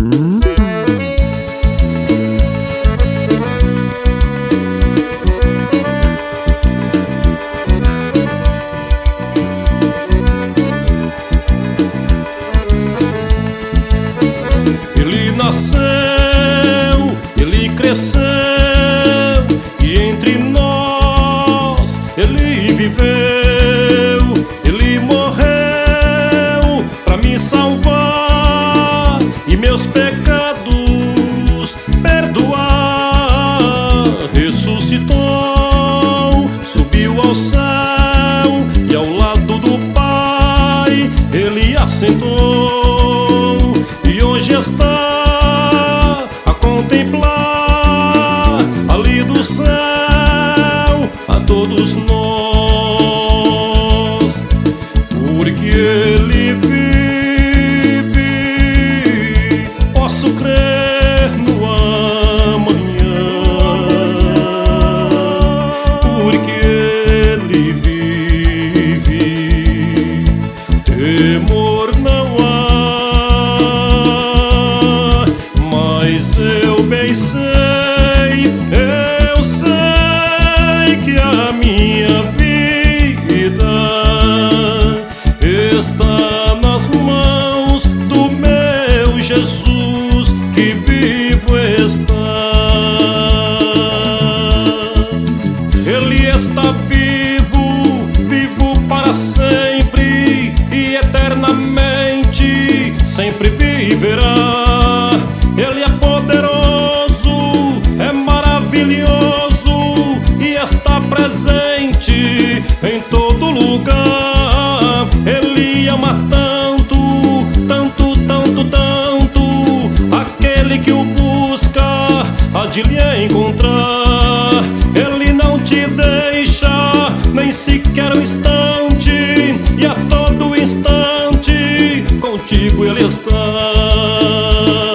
Ele nasceu, ele cresceu, e entre nós ele viveu. Ele morreu pra me salvar e meus pecados perdoar. Ressuscitou, subiu ao céu e ao lado do Pai ele assentou. E hoje está a contemplar ali do céu a todos nós, porque ele vive, posso crer no amanhã, porque ele vive, temor não há. Mas eu bem sei, eu sei que a minha vida está nas mãos do meu Jesus, que vivo está. Ele está vivo, vivo para sempre e eternamente sempre viverá. Ele é poderoso, é maravilhoso e está presente em todo lugar. Ele ama tanto, tanto, tanto, tanto, aquele que o busca há de lhe encontrar. Ele não te deixa nem sequer um instante, e a todo instante contigo ele está.